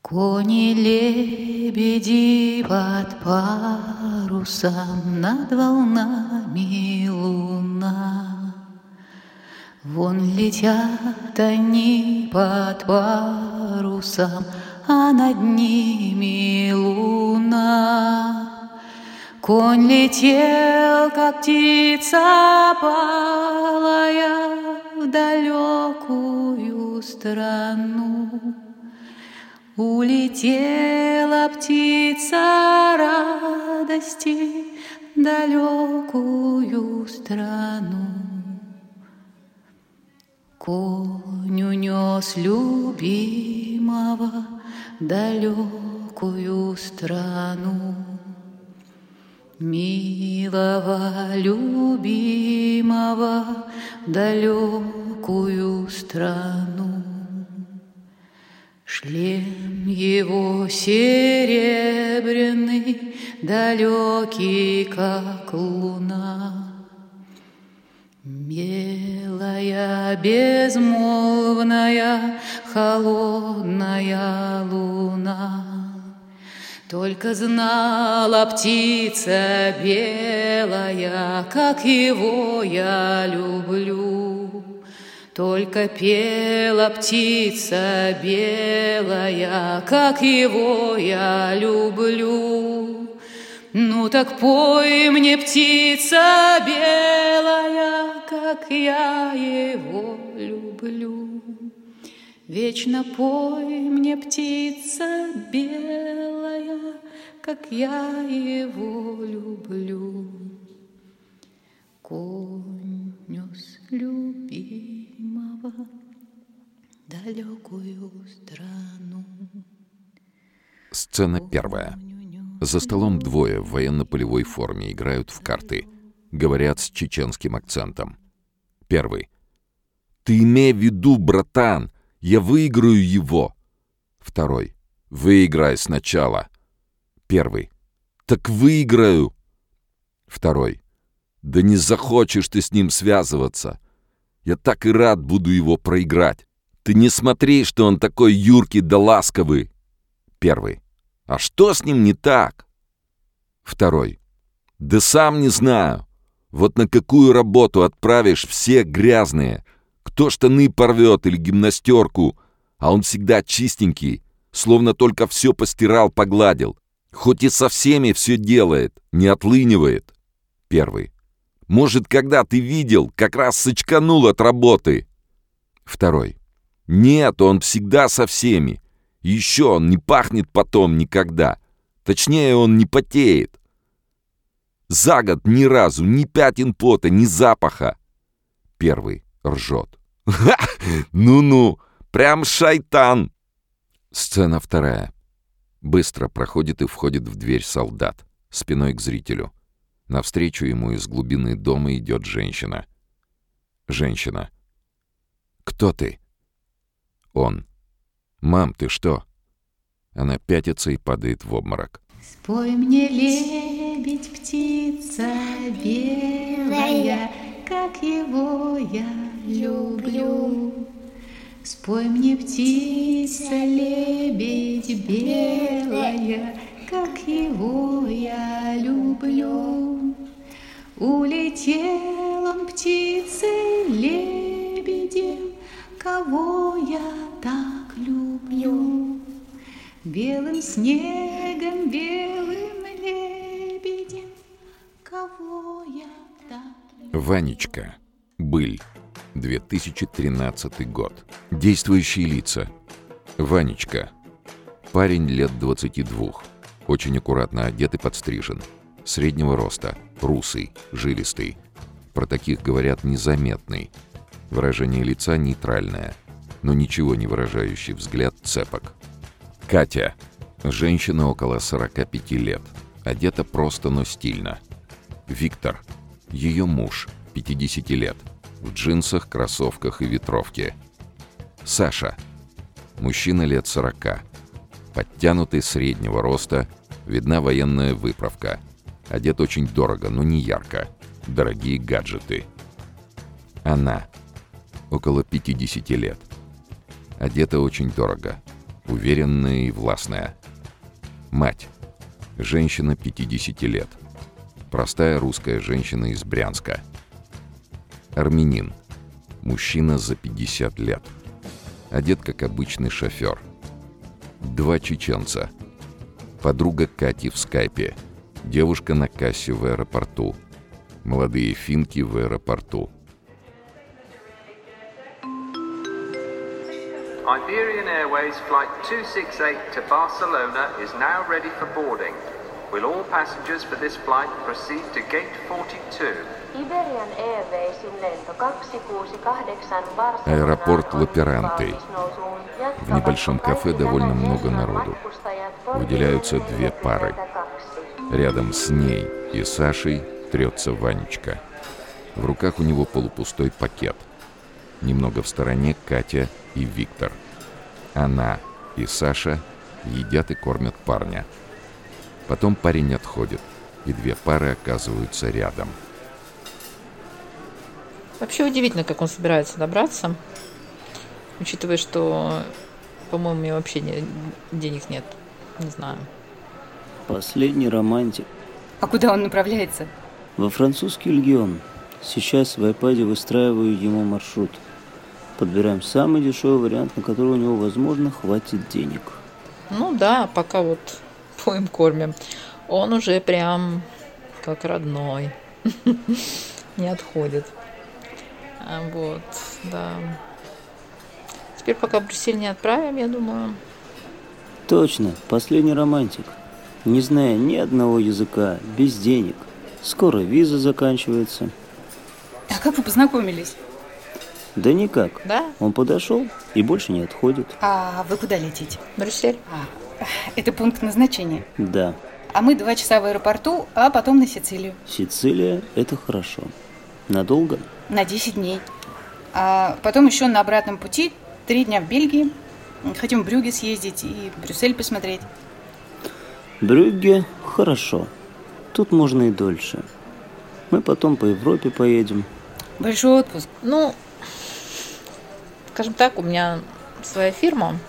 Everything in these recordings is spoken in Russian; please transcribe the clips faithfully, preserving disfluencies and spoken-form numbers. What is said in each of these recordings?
Кони-лебеди под парусом, над волнами луна. Вон летят они под парусом, а над ними луна. Конь летел, как птица палая, в далекую страну. Улетела птица радости в далекую страну. Конь унес любимого в далекую страну. Милого, любимого в далекую страну. Шлем его серебряный, далекий, как луна. Белая, безмолвная, холодная луна. Только знала птица белая, как его я люблю. Только пела птица белая, как его я люблю. Ну так пой мне, птица белая, как я его люблю. Вечно пой мне, птица белая, как я его люблю. Конь нес любимого в далекую страну. Сцена первая. За столом двое в военно-полевой форме играют в карты. Говорят с чеченским акцентом. Первый. «Ты имей в виду, братан, я выиграю его!» Второй. «Выиграй сначала!» Первый. «Так выиграю!» Второй. «Да не захочешь ты с ним связываться! Я так и рад буду его проиграть! Ты не смотри, что он такой юркий да ласковый!» Первый. «А что с ним не так?» Второй. «Да сам не знаю! Вот на какую работу отправишь, все грязные! Кто штаны порвет или гимнастерку, а он всегда чистенький, словно только все постирал, погладил. Хоть и со всеми все делает, не отлынивает». Первый. «Может, когда ты видел, как раз сочканул от работы?» Второй. «Нет, он всегда со всеми. Еще он не пахнет потом никогда. Точнее, он не потеет. За год ни разу ни пятен пота, ни запаха». Первый ржет. «Ха! Ну-ну, прям шайтан!» Сцена вторая. Быстро проходит и входит в дверь солдат, спиной к зрителю. Навстречу ему из глубины дома идет женщина. Женщина. «Кто ты?» Он. «Мам, ты что?» Она пятится и падает в обморок. Спой мне, лебедь, птица белая, как его я люблю. Спой мне, птица, лебедь белая, как его я люблю. Улетел он птицей, лебедем, кого я так люблю. Белым снегом, белым лебедем, кого я так люблю. Ванечка. Быль. две тысячи тринадцатый год. Действующие лица. Ванечка. Парень лет двадцати двух. Очень аккуратно одет и подстрижен. Среднего роста. Русый. Жилистый. Про таких говорят незаметный. Выражение лица нейтральное, но ничего не выражающий взгляд цепок. Катя. Женщина около сорока пяти лет. Одета просто, но стильно. Виктор. Ее муж. пятидесяти лет. В джинсах, кроссовках и ветровке. Саша. Мужчина лет сорока. Подтянутый, среднего роста. Видна военная выправка. Одет очень дорого, но не ярко. Дорогие гаджеты. Она. Около пятидесяти лет. Одета очень дорого. уверенная и властная. Мать. Женщина пятидесяти лет. Простая русская женщина из Брянска. Армянин. Мужчина за пятьдесят лет. Одет как обычный шофер. Два чеченца. Подруга Кати в скайпе. Девушка на кассе в аэропорту. Молодые финки в аэропорту. Iberian Airways flight two sixty-eight to Barcelona is now ready for boarding. Will all passengers for this flight proceed to gate forty-two? Iberian Airwaysin lento kaksi kuusi kahdeksan Barcelona. Аэропорт Лаперанты. В небольшом кафе довольно много народу. Выделяются две пары. Рядом с ней и Сашей трется Ванечка. В руках у него полупустой пакет. Немного в стороне Катя и Виктор. Она и Саша едят и кормят парня. Потом парень отходит, и две пары оказываются рядом. Вообще удивительно, как он собирается добраться, учитывая, что, по-моему, у меня вообще не, денег нет. Не знаю. Последний романтик. А куда он направляется? Во французский легион. Сейчас в айпаде выстраиваю ему маршрут. Подбираем самый дешевый вариант, на который у него, возможно, хватит денег. Ну да, пока вот поем кормим. Он уже прям как родной. Не отходит. Вот, да. Теперь пока в Брюссель не отправим, я думаю. Точно, последний романтик. Не зная ни одного языка, без денег. Скоро виза заканчивается. А как вы познакомились? Да никак. Да? Он подошел и больше не отходит. А вы куда летите? Брюссель. А, это пункт назначения. Да. А мы два часа в аэропорту, а потом на Сицилию. Сицилия – это хорошо. Надолго? На десять дней. А потом еще на обратном пути три дня в Бельгии. Хотим в Брюгге съездить и Брюссель посмотреть. Брюгге – хорошо. Тут можно и дольше. Мы потом по Европе поедем. Большой отпуск. Ну, скажем так, у меня своя фирма.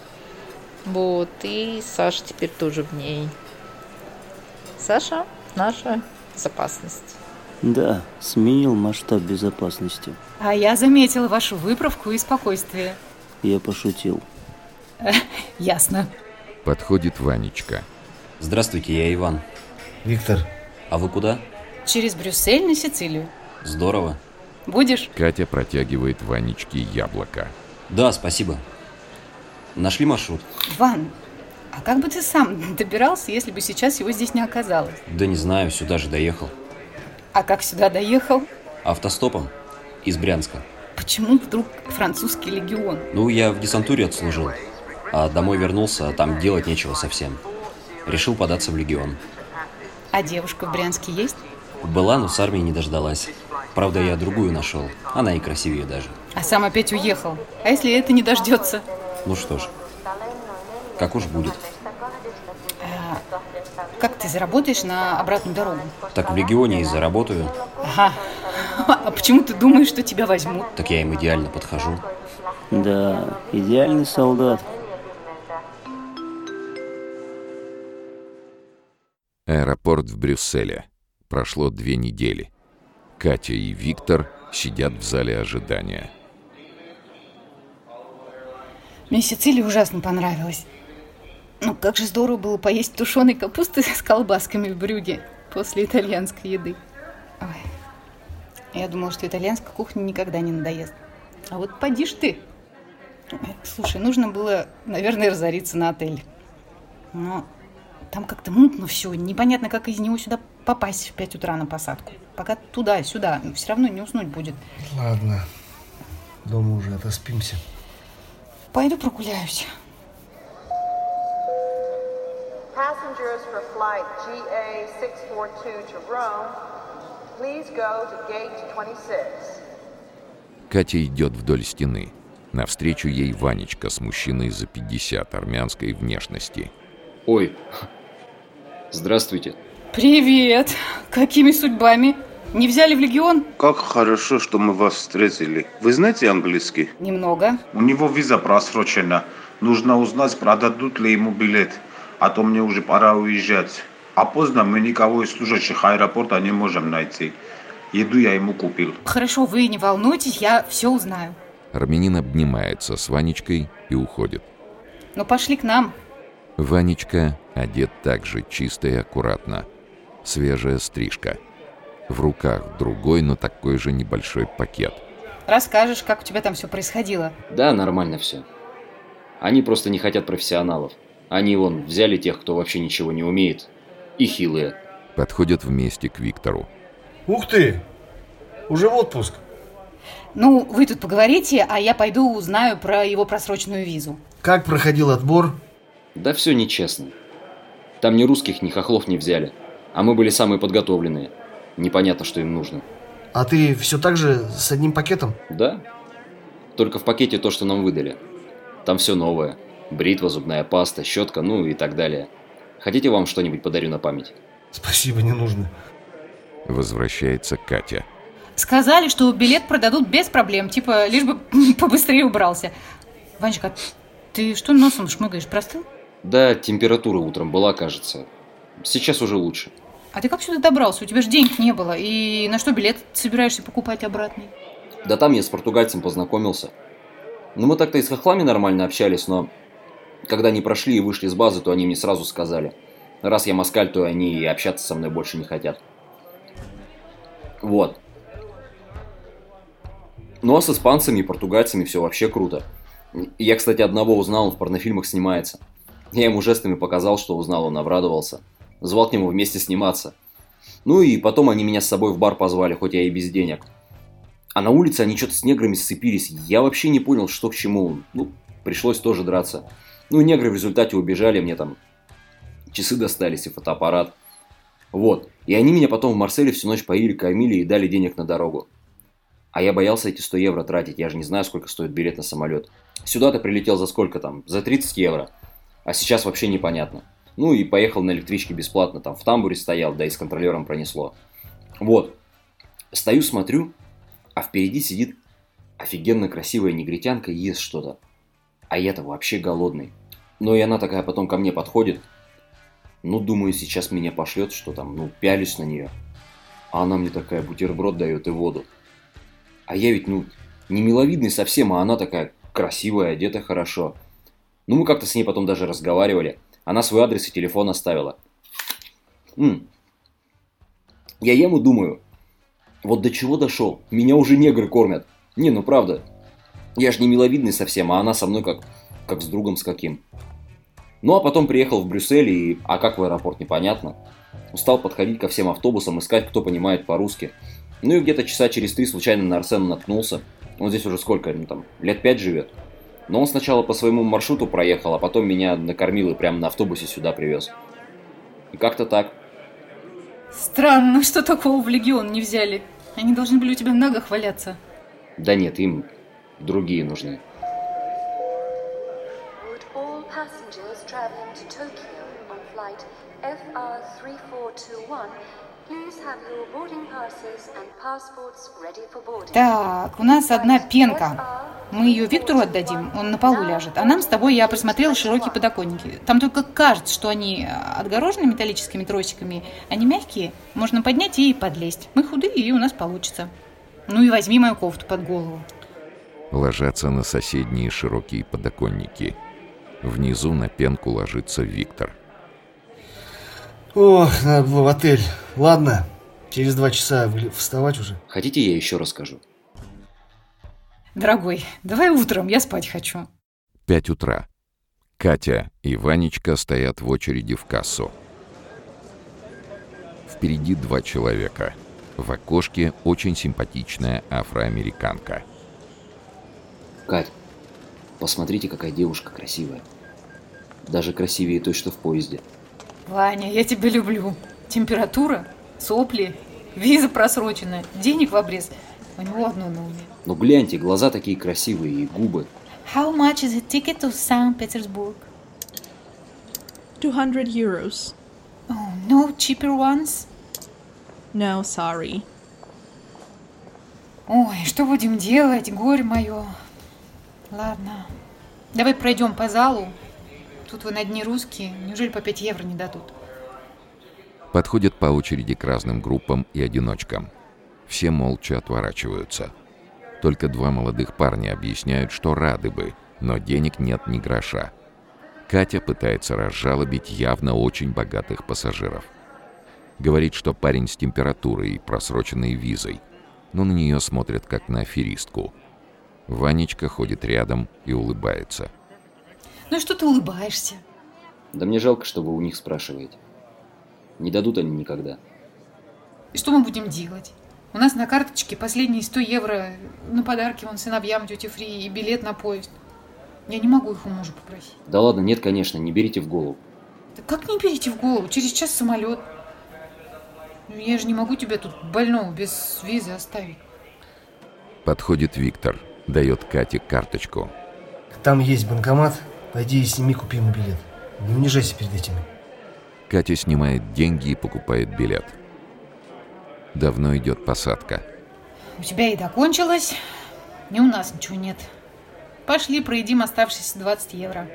Вот, и Саша теперь тоже в ней. Саша – наша безопасность. Да, сменил масштаб безопасности. А я заметила вашу выправку и спокойствие. Я пошутил. Ясно. Подходит Ванечка. Здравствуйте, я Иван. Виктор. А вы куда? Через Брюссель на Сицилию. Здорово. Будешь? Катя протягивает Ванечке яблоко. Да, спасибо. Нашли маршрут? Ван, а как бы ты сам добирался, если бы сейчас его здесь не оказалось? Да не знаю, сюда же доехал. А как сюда доехал? Автостопом. Из Брянска. Почему вдруг французский легион? Ну, я в десантуре отслужил. А домой вернулся, а там делать нечего совсем. Решил податься в легион. А девушка в Брянске есть? Была, но с армии не дождалась. Правда, я другую нашел. Она и красивее даже. А сам опять уехал. А если это не дождется? Ну что ж, как уж будет. А как ты заработаешь на обратную дорогу? Так в легионе и заработаю. Ага. А почему ты думаешь, что тебя возьмут? Так я им идеально подхожу. Да, идеальный солдат. Аэропорт в Брюсселе. Прошло две недели. Катя и Виктор сидят в зале ожидания. Мне Сицилия ужасно понравилась. Ну, как же здорово было поесть тушеной капусты с колбасками в Брюгге после итальянской еды. Ой. Я думала, что итальянская кухня никогда не надоест. А вот поди ж ты. Слушай, нужно было, наверное, разориться на отель. Но там как-то мутно все. Непонятно, как из него сюда попасть в пять утра на посадку. Пока туда-сюда. Все равно не уснуть будет. Ладно. Дома уже отоспимся. Пойду прогуляюсь. Passengers for flight G A six forty-two to Rome, please go to gate twenty-six. Катя идет вдоль стены. Навстречу ей Ванечка с мужчиной за пятьдесят армянской внешности. Ой, здравствуйте. Привет. Какими судьбами? Не взяли в легион? Как хорошо, что мы вас встретили. Вы знаете английский? Немного. У него виза просрочена. Нужно узнать, продадут ли ему билет, а то мне уже пора уезжать. А поздно мы никого из служащих аэропорта не можем найти. Еду я ему купил. Хорошо, вы не волнуйтесь, я все узнаю. Армянин обнимается с Ванечкой и уходит. Ну пошли к нам. Ванечка одет так же чисто и аккуратно. Свежая стрижка. В руках другой, но такой же небольшой пакет. Расскажешь, как у тебя там все происходило? Да, нормально все. Они просто не хотят профессионалов. Они, вон, взяли тех, кто вообще ничего не умеет. И хилые. Подходят вместе к Виктору. Ух ты! Уже в отпуск. Ну, вы тут поговорите, а я пойду узнаю про его просроченную визу. Как проходил отбор? Да все нечестно. Там ни русских, ни хохлов не взяли. А мы были самые подготовленные. Непонятно, что им нужно. А ты все так же с одним пакетом? Да. Только в пакете то, что нам выдали. Там все новое. Бритва, зубная паста, щетка, ну и так далее. Хотите, вам что-нибудь подарю на память? Спасибо, не нужно. Возвращается Катя. Сказали, что билет продадут без проблем. Типа, лишь бы побыстрее убрался. Ванечка, ты что носом шмыгаешь? Простыл? Да, температура утром была, кажется. Сейчас уже лучше. А ты как сюда добрался? У тебя же денег не было. И на что билет собираешься покупать обратный? Да там я с португальцем познакомился. Ну мы так-то и с хохлами нормально общались, но... Когда они прошли и вышли с базы, то они мне сразу сказали. Раз я москаль, то они и общаться со мной больше не хотят. Вот. Ну а с испанцами и португальцами все вообще круто. Я, кстати, одного узнал, он в порнофильмах снимается. Я ему жестами показал, что узнал, он обрадовался. Звал к нему вместе сниматься. Ну и потом они меня с собой в бар позвали, хоть я и без денег. А на улице они что-то с неграми сцепились. Я вообще не понял, что к чему. Ну, пришлось тоже драться. Ну и негры в результате убежали, мне там часы достались и фотоаппарат. Вот. И они меня потом в Марселе всю ночь поили, кормили и дали денег на дорогу. А я боялся эти сто евро тратить, я же не знаю, сколько стоит билет на самолет. Сюда-то прилетел за сколько там? За тридцать евро. А сейчас вообще непонятно. Ну и поехал на электричке бесплатно, там в тамбуре стоял, да и с контролером пронесло. Вот. Стою, смотрю, а впереди сидит офигенно красивая негритянка и ест что-то. А я-то вообще голодный. Ну и она такая потом ко мне подходит. Ну, думаю, сейчас меня пошлет, что там, ну, пялюсь на нее. А она мне такая бутерброд дает и воду. А я ведь, ну, не миловидный совсем, а она такая красивая, одета хорошо. Ну, мы как-то с ней потом даже разговаривали. Она свой адрес и телефон оставила. М-м. Я ем и думаю, вот до чего дошел? Меня уже негры кормят. Не, ну правда. Я же не миловидный совсем, а она со мной как, как с другом с каким. Ну, а потом приехал в Брюссель, и... А как в аэропорт, непонятно. Стал подходить ко всем автобусам, искать, кто понимает по-русски. Ну и где-то часа через три случайно на Арсена наткнулся. Он здесь уже сколько, ну там, лет пять живет. Но он сначала по своему маршруту проехал, а потом меня накормил и прямо на автобусе сюда привез. И как-то так. Странно, что такого в Легион не взяли. Они должны были у тебя в ногах валяться. Да нет, им другие нужны. Так, у нас одна пенка. Мы ее Виктору отдадим, он на полу ляжет. А нам с тобой, я просмотрела широкие подоконники. Там только кажется, что они отгорожены металлическими тросиками. Они мягкие, можно поднять и подлезть. Мы худые, и у нас получится. Ну и возьми мою кофту под голову. Ложатся на соседние широкие подоконники. Внизу на пенку ложится Виктор. Ох, надо было в отель. Ладно, через два часа вставать уже. Хотите, я еще расскажу? Дорогой, давай утром, я спать хочу. Пять утра. Катя и Ванечка стоят в очереди в кассу. Впереди два человека. В окошке очень симпатичная афроамериканка. Кать, посмотрите, какая девушка красивая. Даже красивее той, что в поезде. Ваня, я тебя люблю. Температура, сопли, виза просроченная, денег в обрез. У него одно на уме. Ну гляньте, глаза такие красивые и губы. How much is a ticket to Saint Petersburg? two hundred euros. Oh, no cheaper ones? No, sorry. Ой, что будем делать, горе мое. Ладно. Давай пройдем по залу. Тут вы на дне русские. Неужели по пять евро не дадут? Подходят по очереди к разным группам и одиночкам. Все молча отворачиваются. Только два молодых парня объясняют, что рады бы, но денег нет ни гроша. Катя пытается разжалобить явно очень богатых пассажиров. Говорит, что парень с температурой и просроченной визой, но на нее смотрят как на аферистку. Ванечка ходит рядом и улыбается. Ну и что ты улыбаешься? Да мне жалко, что вы у них спрашиваете. Не дадут они никогда. И что мы будем делать? У нас на карточке последние сто евро на подарки вон сыновьям тети Фри и билет на поезд. Я не могу их у мужа попросить. Да ладно, нет, конечно, не берите в голову. Да как не берите в голову? Через час самолет. Я же не могу тебя тут больного без визы оставить. Подходит Виктор, дает Кате карточку. Там есть банкомат. Пойди и сними купимый билет. Не унижайся перед этими. Катя снимает деньги и покупает билет. Давно идет посадка. У тебя еда кончилась, и у нас ничего нет. Пошли, проедим оставшиеся двадцать евро.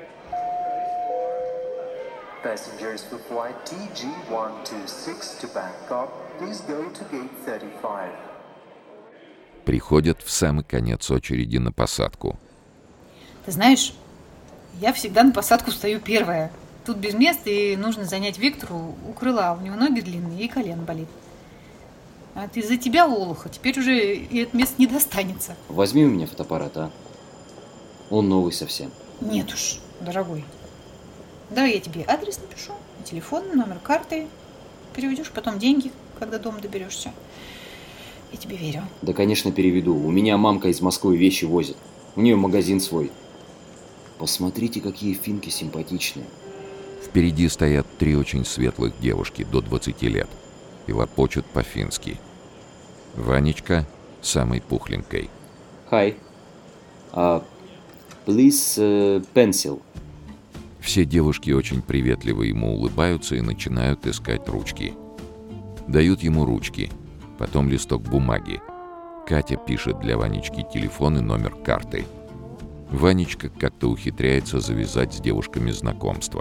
Passengers for flight T G one two six to Bangkok, please go to gate thirty-five. Приходят в самый конец очереди на посадку. Ты знаешь, я всегда на посадку встаю первая. Тут без места, и нужно занять Виктору у крыла. У него ноги длинные, и колено болит. А ты из-за тебя, олуха, теперь уже и это место не достанется. Возьми у меня фотоаппарат, а? Он новый совсем. Нет уж, дорогой. Давай я тебе адрес напишу, телефон, номер карты. Переведешь потом деньги, когда дома доберешься. Я тебе верю. Да, конечно, переведу. У меня мамка из Москвы вещи возит. У нее магазин свой. Посмотрите, какие финки симпатичные. Впереди стоят три очень светлых девушки до двадцати лет и лопочут по-фински. Ванечка самой пухленькой. Hi. Uh, please uh, pencil. Все девушки очень приветливо ему улыбаются и начинают искать ручки. Дают ему ручки, потом листок бумаги. Катя пишет для Ванечки телефон и номер карты. Ванечка как-то ухитряется завязать с девушками знакомство.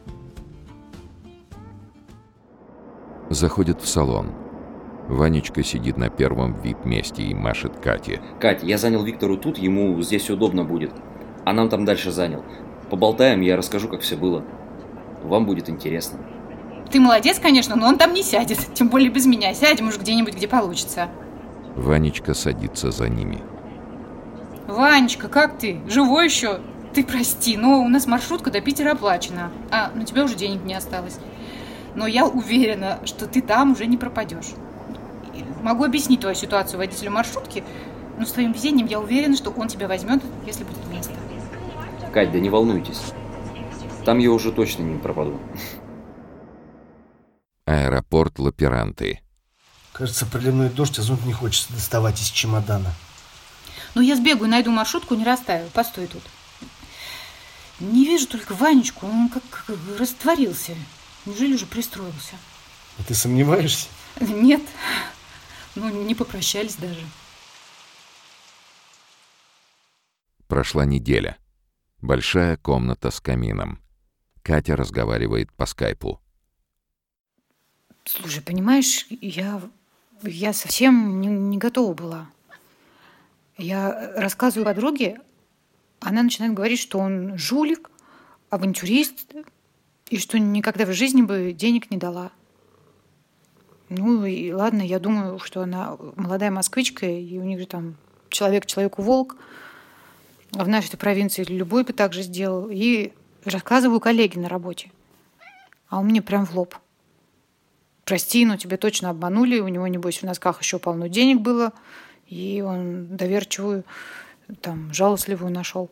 Заходит в салон. Ванечка сидит на первом ви ай пи-месте и машет Кате. Кать, я занял Виктору тут, ему здесь удобно будет. А нам там дальше занял. Поболтаем, я расскажу, как все было. Вам будет интересно. Ты молодец, конечно, но он там не сядет. Тем более без меня. Сядем уж где-нибудь, где получится. Ванечка садится за ними. Ванечка, как ты? Живой еще? Ты прости, но у нас маршрутка до Питера оплачена. А, на тебя уже денег не осталось. Но я уверена, что ты там уже не пропадешь. Могу объяснить твою ситуацию водителю маршрутки, но с твоим везением я уверена, что он тебя возьмет, если будет место. Кать, да не волнуйтесь. Там я уже точно не пропаду. Аэропорт Лаперанты. Кажется, проливной дождь, а зонт не хочется доставать из чемодана. Ну, я сбегаю, найду маршрутку, не растаю. Постой тут. Не вижу только Ванечку, он как, как растворился. Неужели уже пристроился? А ты сомневаешься? Нет. Ну, не попрощались даже. Прошла неделя. Большая комната с камином. Катя разговаривает по скайпу. Слушай, понимаешь, я, я совсем не, не готова была. Я рассказываю подруге, она начинает говорить, что он жулик, авантюрист, и что никогда в жизни бы денег не дала. Ну и ладно, я думаю, что она молодая москвичка, и у них же там человек человеку волк. А в нашей провинции любой бы так же сделал. И рассказываю коллеге на работе. А он мне прям в лоб. Прости, но тебя точно обманули. У него, небось, в носках еще полно денег было. И он доверчивую, там, жалостливую нашел.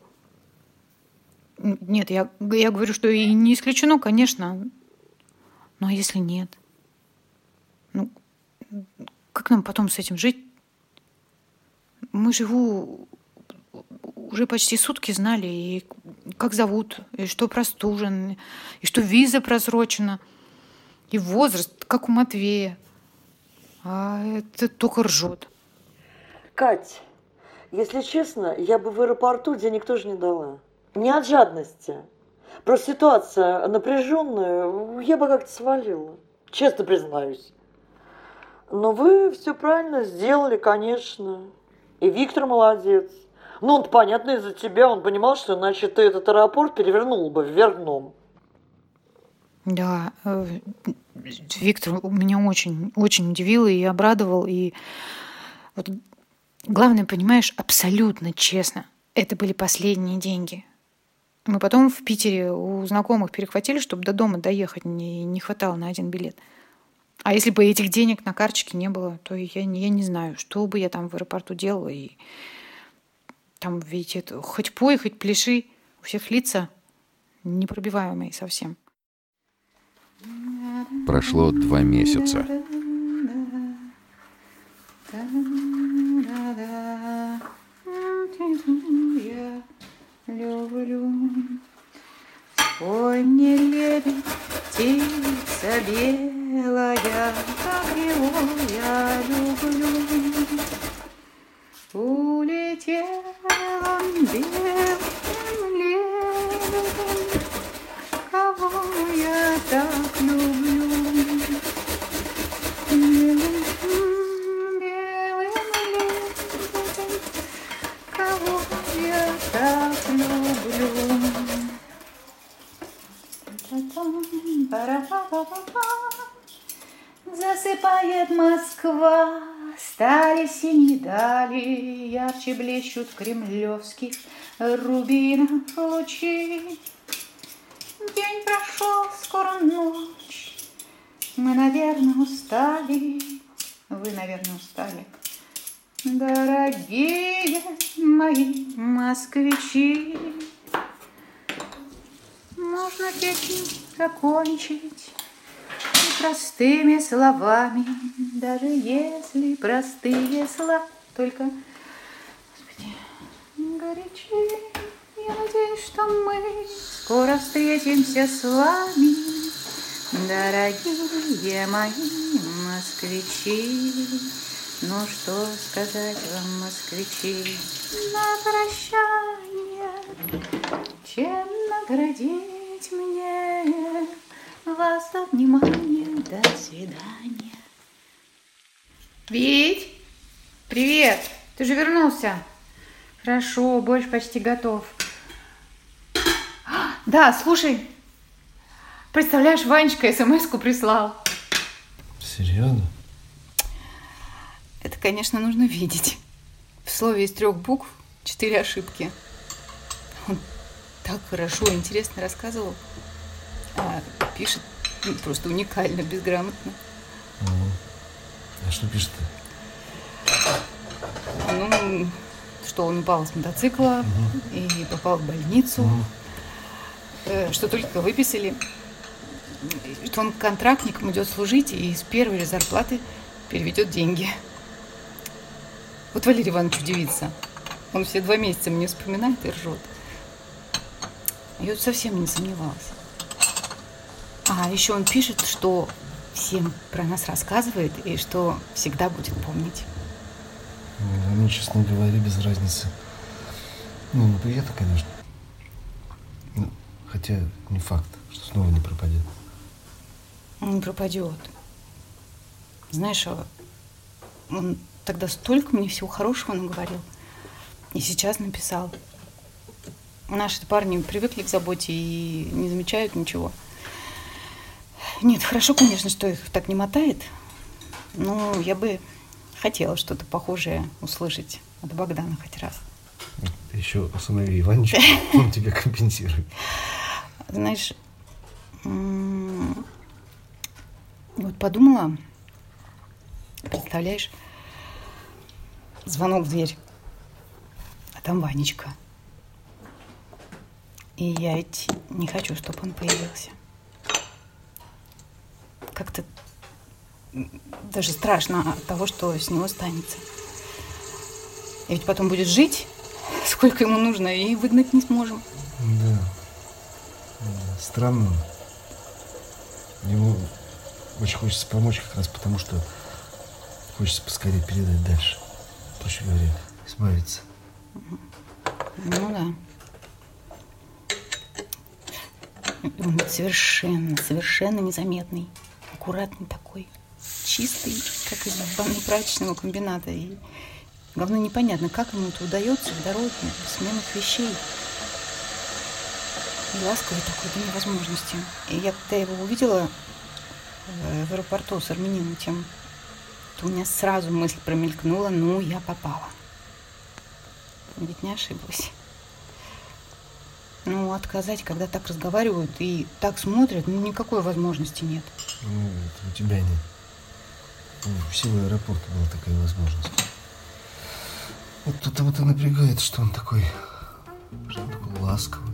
Нет, я, я говорю, что и не исключено, конечно. Ну, а если нет? Ну, как нам потом с этим жить? Мы живу... Уже почти сутки знали, и как зовут, и что простужен, и что виза просрочена, и возраст, как у Матвея. А это только ржет. Кать, если честно, я бы в аэропорту денег тоже не дала. Не от жадности. Просто ситуация напряженная, я бы как-то свалила. Честно признаюсь. Но вы все правильно сделали, конечно. И Виктор молодец. Ну, он понятно из-за тебя, он понимал, что иначе ты этот аэропорт перевернул бы вверх дном. Да, Виктор меня очень, очень удивил и обрадовал. И вот главное, понимаешь, абсолютно честно, это были последние деньги. Мы потом в Питере у знакомых перехватили, чтобы до дома доехать, не, не хватало на один билет. А если бы этих денег на карточке не было, то я, я не знаю, что бы я там в аэропорту делала. И там, видите, это, хоть пой, хоть пляши, у всех лица непробиваемые совсем. Прошло два месяца. Люблю. Ой, мне лебедь, птица белая, как его я люблю. Улетел он белым лебедем, кого я так люблю. Белым, белым лебедем, кого я так люблю. Засыпает Москва, стали синие дали, ярче блещут в кремлевских рубинах лучи. День прошел, скоро ночь, мы, наверное, устали, вы, наверное, устали. Дорогие мои москвичи, можно песню закончить и простыми словами, даже если простые слова, только, Господи, горячи. Я надеюсь, что мы скоро встретимся с вами, дорогие мои москвичи. Ну что сказать вам, москвичи, на прощание, чем наградить мне вас за внимание. До свидания. Вить, привет, ты же вернулся? Хорошо, борщ почти готов. Да, слушай, представляешь, Ванечка смс-ку прислал. Серьезно? Это, конечно, нужно видеть. В слове из трех букв четыре ошибки. Он так хорошо и интересно рассказывал. А пишет просто уникально, безграмотно. Угу. А что пишет-то? Ну, что он упал с мотоцикла угу. и попал в больницу. Угу. Что только выписали. Что он контрактником идет служить и с первой же зарплаты переведет деньги. Вот Валерий Иванович удивится. Он все два месяца мне вспоминает и ржет. Я вот совсем не сомневалась. А еще он пишет, что всем про нас рассказывает и что всегда будет помнить. Ну, мне, честно говоря, без разницы. Ну, ну приятно, конечно. Ну, хотя не факт, что снова не пропадет. Не пропадет. Знаешь, он тогда столько мне всего хорошего наговорил. И сейчас написал. Наши парни привыкли к заботе и не замечают ничего. Нет, хорошо, конечно, что их так не мотает. Но я бы хотела что-то похожее услышать от Богдана хоть раз. Еще установи Иванчика, он тебя компенсирует. Знаешь, вот подумала, представляешь, звонок в дверь, а там Ванечка. И я ведь не хочу, чтобы он появился. Как-то даже страшно от того, что с него останется. И ведь потом будет жить, сколько ему нужно, и выгнать не сможем. Да. да. Странно. Ему очень хочется помочь как раз потому, что хочется поскорее передать дальше. Проще говоря, избавиться. Ну да. Он совершенно, совершенно незаметный. Аккуратный такой. Чистый, как из банной прачечного комбината. И главное, непонятно, как ему это удается в дороге, без сменных вещей. И ласковый такой до невозможности. И я, когда его увидела в аэропорту с армянином тем, то у меня сразу мысль промелькнула: ну, я попала. Ведь не ошиблась. Ну, отказать, когда так разговаривают и так смотрят, ну, никакой возможности нет. Ну, это у тебя нет. Ну, в силу аэропорта была такая возможность. Вот тут вот и напрягает, что он такой, что он такой ласковый.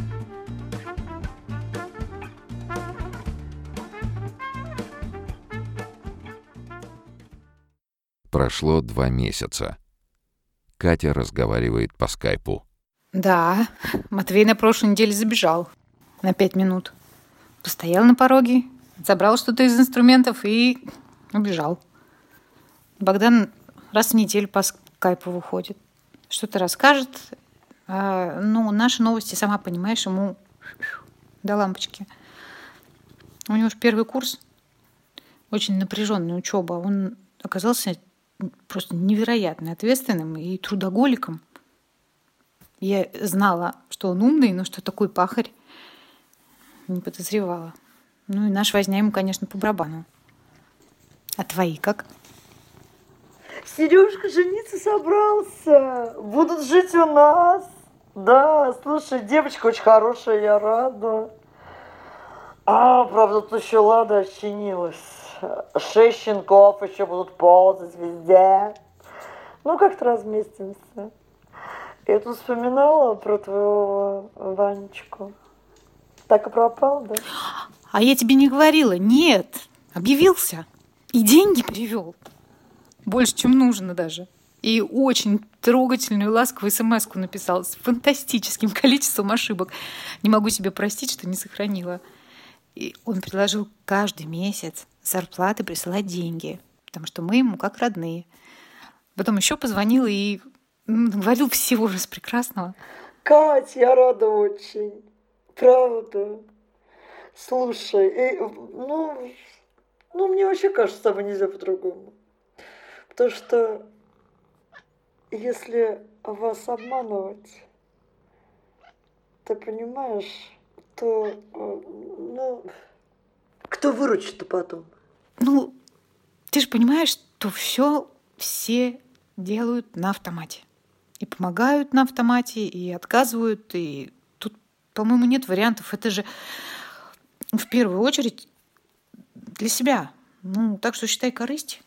Прошло два месяца. Катя разговаривает по скайпу. Да, Матвей на прошлой неделе забежал на пять минут. Постоял на пороге, забрал что-то из инструментов и убежал. Богдан раз в неделю по скайпу выходит. Что-то расскажет. А, ну, наши новости, сама понимаешь, ему до лампочки. У него же первый курс. Очень напряженная учеба. Он оказался просто невероятно ответственным и трудоголиком. Я знала, что он умный, но что такой пахарь, не подозревала. Ну и наша возня ему, конечно, по барабану. А твои как? Сережка жениться собрался. Будут жить у нас. Да, слушай, девочка очень хорошая, я рада. А, правда, тут еще Лада ощенилась. Шесть щенков еще будут ползать везде. Ну, как-то разместимся. Я тут вспоминала про твоего Ванечку. Так и пропал, да? А я тебе не говорила. Нет, объявился. И деньги привел. Больше, чем нужно даже. И очень трогательную, ласковую смс-ку написал с фантастическим количеством ошибок. Не могу себе простить, что не сохранила. И он предложил каждый месяц с зарплаты присылать деньги, потому что мы ему как родные. Потом еще позвонил и говорил всего раз прекрасного. Кать, я рада очень. Правда. Слушай, э, ну, ну, мне вообще кажется, с тобой нельзя по-другому. Потому что если вас обманывать, ты понимаешь, то, ну, кто выручит-то потом? Ну, ты же понимаешь, что все все делают на автомате. И помогают на автомате, и отказывают, и тут, по-моему, нет вариантов. Это же в первую очередь для себя. Ну, так что считай корысть.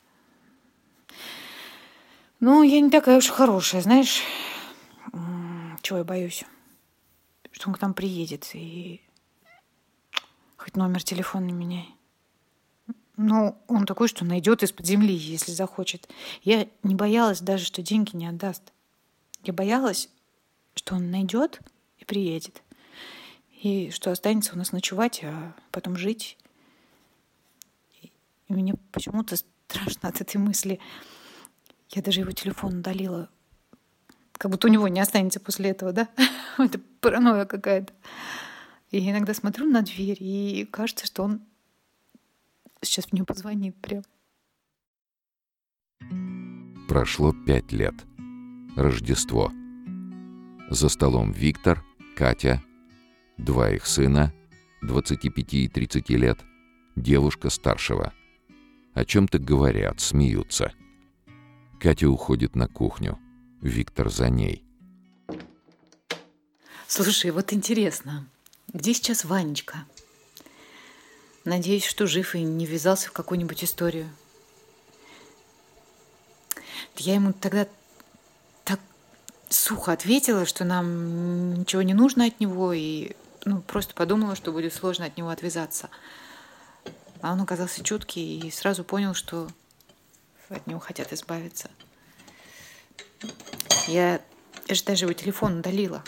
Ну, я не такая уж хорошая, знаешь. Чего я боюсь? Что он к нам приедет и хоть номер телефона не меняй. Ну, он такой, что найдет из-под земли, если захочет. Я не боялась даже, что деньги не отдаст. Я боялась, что он найдет и приедет. И что останется у нас ночевать, а потом жить. И мне почему-то страшно от этой мысли. Я даже его телефон удалила. Как будто у него не останется после этого, да? Это паранойя какая-то. И иногда смотрю на дверь, и кажется, что он сейчас в нее позвонит прям. Прошло пять лет. Рождество. За столом Виктор, Катя, два их сына, двадцати пяти и тридцати лет, девушка старшего. О чем-то говорят, смеются. Катя уходит на кухню. Виктор за ней. Слушай, вот интересно, где сейчас Ванечка? Надеюсь, что жив и не ввязался в какую-нибудь историю. Я ему тогда так сухо ответила, что нам ничего не нужно от него, и ну, просто подумала, что будет сложно от него отвязаться. А он оказался чуткий и сразу понял, что от него хотят избавиться. Я, я же даже его телефон удалила.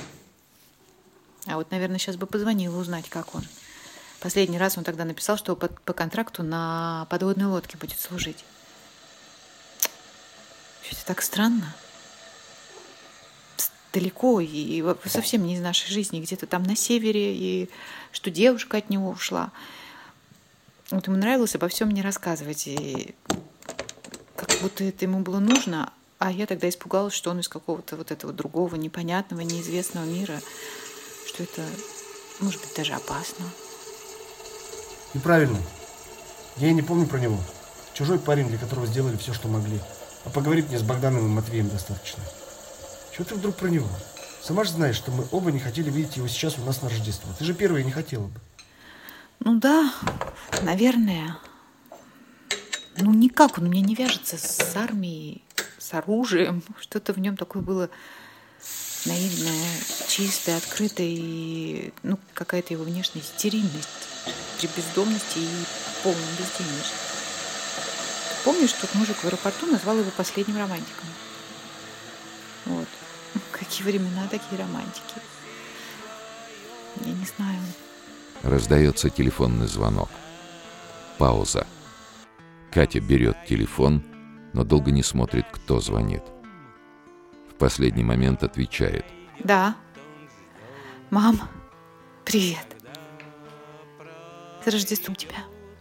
А вот, наверное, сейчас бы позвонила узнать, как он. Последний раз он тогда написал, что по, по контракту на подводной лодке будет служить. Что-то так странно. далеко и совсем не из нашей жизни, где-то там на севере, и что девушка от него ушла. Вот ему нравилось обо всем мне рассказывать, и как будто это ему было нужно, а я тогда испугалась, что он из какого-то вот этого другого, непонятного, неизвестного мира, что это, может быть, даже опасно. И правильно. Я и не помню про него. Чужой парень, для которого сделали все, что могли. А поговорить мне с Богданом и Матвеем достаточно. Чего ты вдруг про него? Сама же знаешь, что мы оба не хотели видеть его сейчас у нас на Рождество. Ты же первая не хотела бы. Ну да, наверное. Ну никак он у меня не вяжется с армией, с оружием. Что-то в нем такое было наивное, чистое, открытое. И ну, какая-то его внешняя стерильность при бездомности и полном безденежье. Помнишь, тот мужик в аэропорту назвал его последним романтиком? Вот. Какие времена, такие романтики. Я не знаю. Раздается телефонный звонок. Пауза. Катя берет телефон, но долго не смотрит, кто звонит. В последний момент отвечает. Да. Мам, привет. С Рождеством тебя.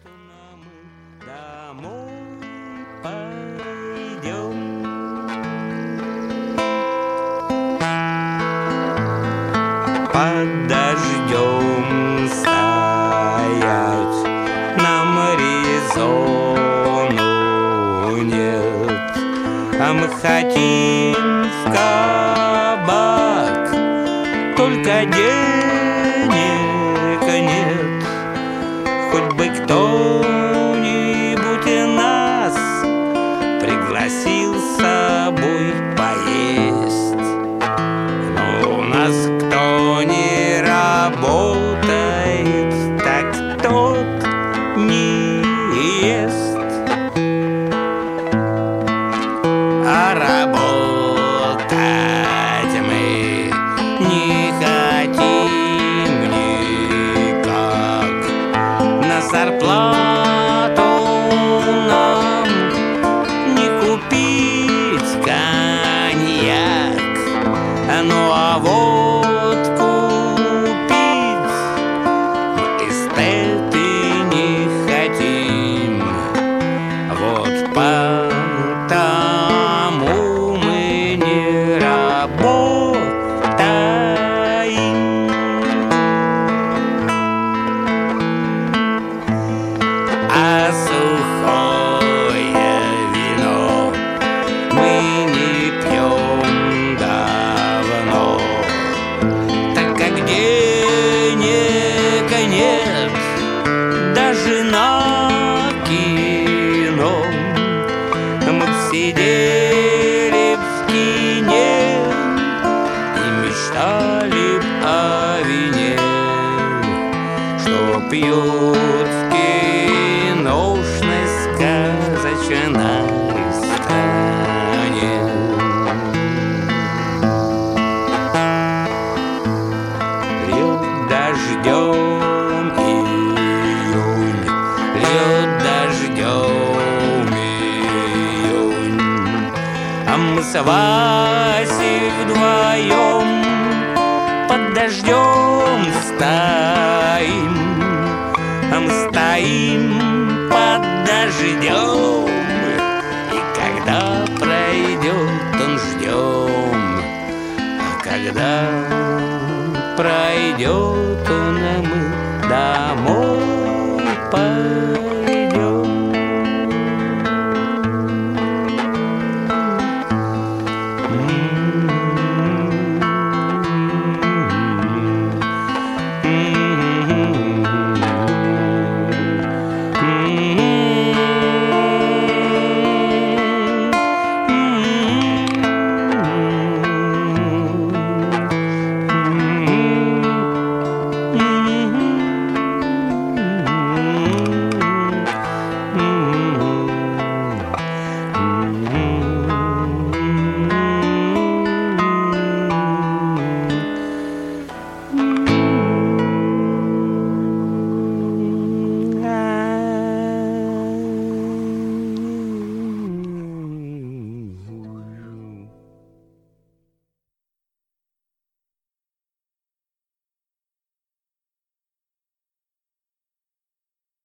Под дождем стоять нам резону нет, а мы хотим в кабак, только денег нет. Хоть бы кто-нибудь нас пригласил с собой поесть, но у нас кто не работает, так тот не ест. А работать мы не хотим никак. На зарплату нам не купить коньяк, ну а водку пить мы эстеты не хотим. Вот потому мы не работаем. А сухое вино мы не пьем давно, так как денег нет даже на кино. Мы сидели в кине и мечтали о вине, что пьют в киношной сказочной стране. Льет дождем июнь, льет дождем июнь, а мы с Васей вдвоем под дождем стоим. А мы стоим под дождем, и когда пройдет он, ждем. А когда пройдет он, а мы домой пойдем.